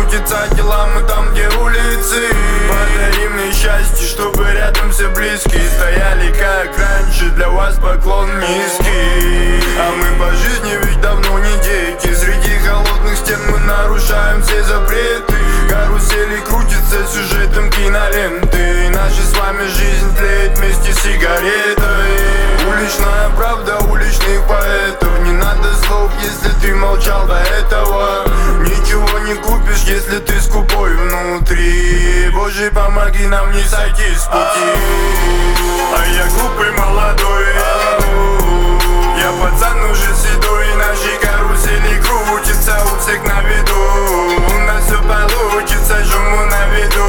крутится дела, мы там, где улицы. Подари мне счастье, чтобы рядом все близкие стояли, как раньше, для вас поклон низкий. А мы по жизни ведь давно не дети. Среди холодных стен мы нарушаем все запреты. Карусели крутятся сюжетом киноленты. Наша с вами жизнь тлеет вместе с сигаретой. Уличная правда уличных поэтов. Не надо слов, если ты молчал до этого. Ничего не купишь, если ты скупой внутри. Боже, помоги нам не сойти с пути. А я глупый молодой, я пацан уже седой. Наши карусели крутятся у всех на виду. У нас все получится, жму на виду.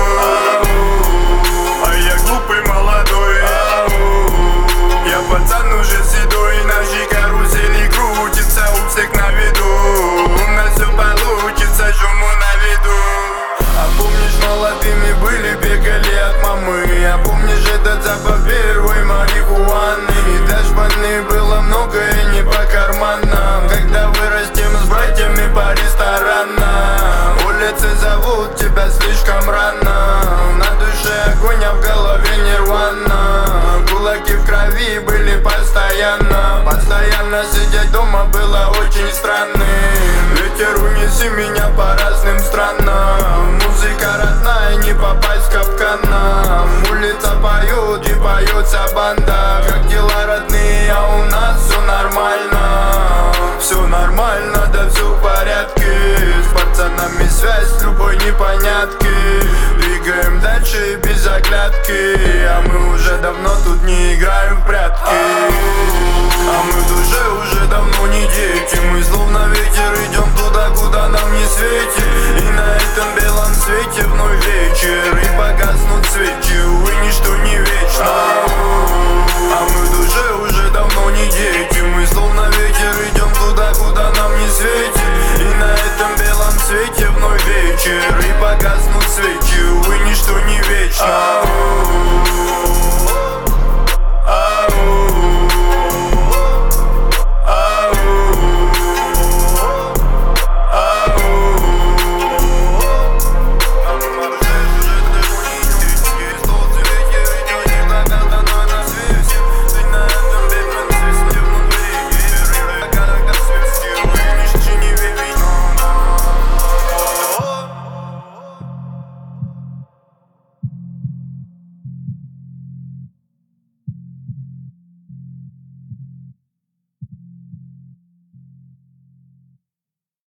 А я глупый молодой, я пацан уже седой. Наши карусели крутятся у всех на виду. У нас все получится, жму на виду. А помнишь, молодыми были, бегали от мамы. А помнишь этот запах первой марихуаны? И для шпаны было много и не по карманам. Когда вырастем с братьями по ресторанам. Улицы зовут тебя слишком рано. На душе огонь, а в голове нирвана. Кулаки в крови были постоянно. Постоянно сидеть дома было очень странным. Ветер, унеси меня по разным странам. Музыка родная, не попасть в капкана. Улица поет и поется банда. Как дела, родные, а у нас все нормально. Все нормально, да все в порядке. С пацанами связь с любой непонятки. Двигаем дальше без оглядки. А мы уже давно тут не играем в прятки. А мы в душе уже давно не дети. Мы словно ветер идем туда, куда нам не светит. И на этом белом свете вновь вечер.